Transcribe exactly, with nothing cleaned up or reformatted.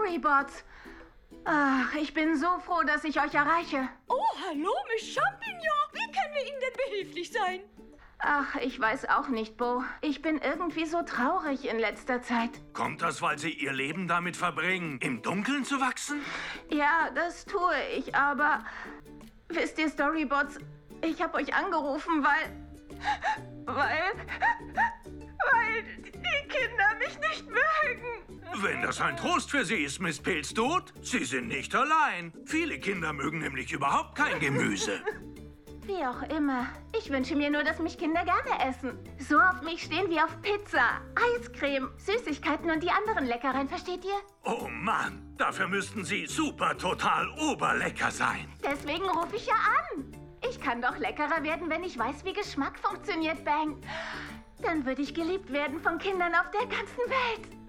Storybots. Ach, ich bin so froh, dass ich euch erreiche. Oh, hallo, Miss Champignon. Wie können wir Ihnen denn behilflich sein? Ach, ich weiß auch nicht, Bo. Ich bin irgendwie so traurig in letzter Zeit. Kommt das, weil Sie Ihr Leben damit verbringen, im Dunkeln zu wachsen? Ja, das tue ich, aber... Wisst ihr, Storybots, ich habe euch angerufen, weil... Weil... Weil die Kinder mich nicht mögen. Wenn das ein Trost für Sie ist, Miss Pilzdot, Sie sind nicht allein. Viele Kinder mögen nämlich überhaupt kein Gemüse. Wie auch immer. Ich wünsche mir nur, dass mich Kinder gerne essen. So auf mich stehen wie auf Pizza, Eiscreme, Süßigkeiten und die anderen Leckereien, versteht ihr? Oh Mann, dafür müssten Sie super total oberlecker sein. Deswegen rufe ich ja an. Ich kann doch leckerer werden, wenn ich weiß, wie Geschmack funktioniert, Bang. Dann würde ich geliebt werden von Kindern auf der ganzen Welt.